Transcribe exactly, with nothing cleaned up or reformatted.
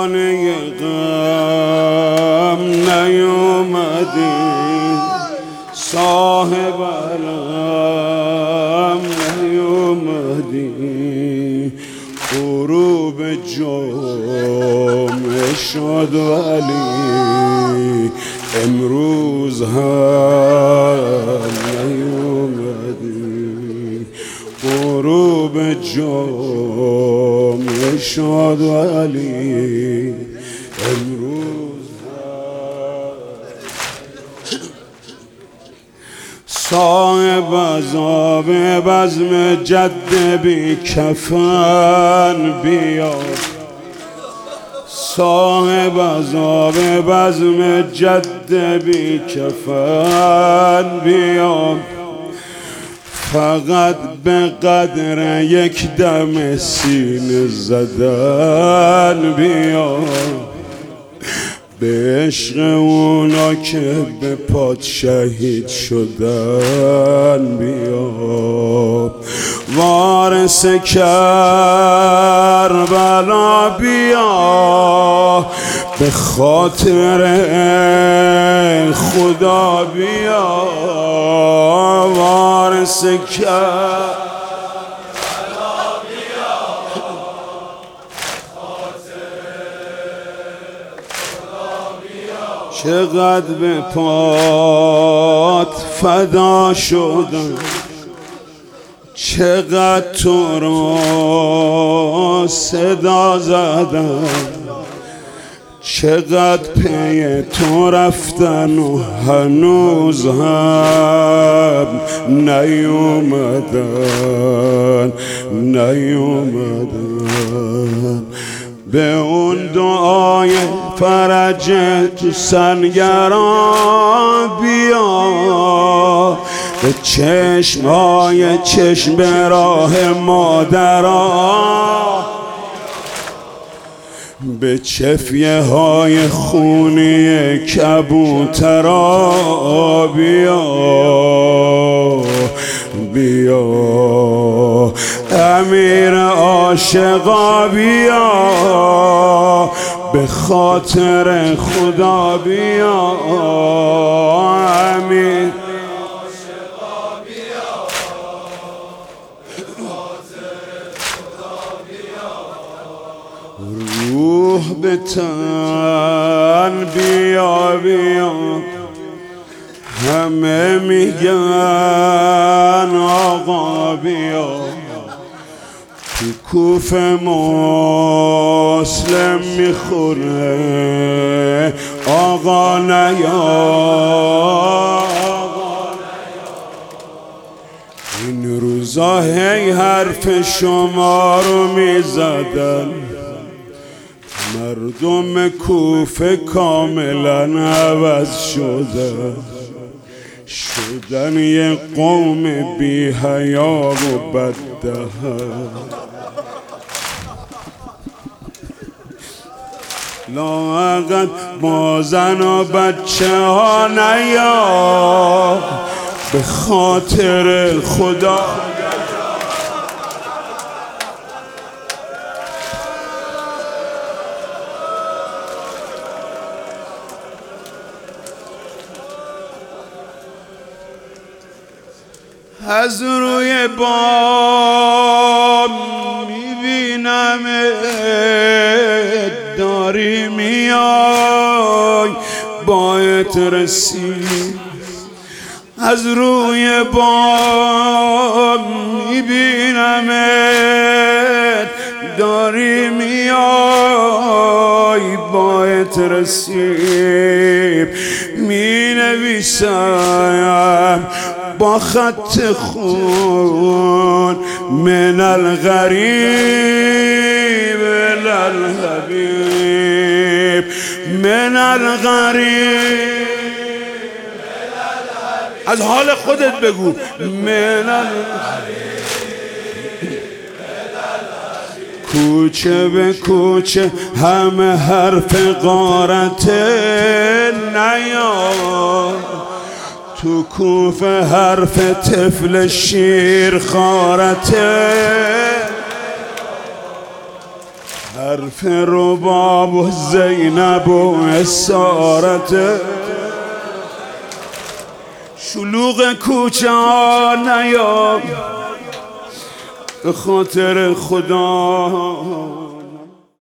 خانه غم نیومدی، صاحب علم نیومدی، غروب جمعه شد ولی امروز هم نیومدی، غروب جمعه شد ولی امروز صاحب عذاب بزم جد بی کفن بیا، صاحب عذاب بزم جد بی کفن بیا، فقط به قدر یک دم سینه زدن بیا، به عشق اونا که به پات شهید شدن بیا، وارث کربلا بیا، به خاطر خدا بیا، وارث کربلا چقدر به پات فدا شدم، چقدر تو رو صدا زدم، چقدر پی تو رفتن و هنوز هم نیومدن نیومدن، به اون دعای فرج تو سنگران بیا، به چشمای چشم به راه مادران، به چفیه های خونی کبوترا بیا بیا، امیر عاشقا بیا، به خاطر خدا بیا، امیر عاشقا بیا، به خاطر خدا بیا، روح به تن بیا بیا، همه میگن آقا بیا، تو کوفه مسلم میخوره آقا نیا، این روزا هی حرف شما رو میزدن، مردم کوفه کاملا عوض شدن، شدن یه قوم بی حیا و بددهن، لااقل با زن و بچه ها نیا، به خاطر خدا از روی بام میبینم داری میای باید رسید، از روی بام میبینم داری میای باید رسید، می نویسم با خط خون من الغریب الحبیب، من الغریب، از حال خودت بگو من الغریب، کوچه به کوچه همه حرف غارت نیا، تو کوفه حرف طفل شیر خارته، حرف رباب و زینب و اسارت شلوغ کوچه ها نیا به خاطر خدا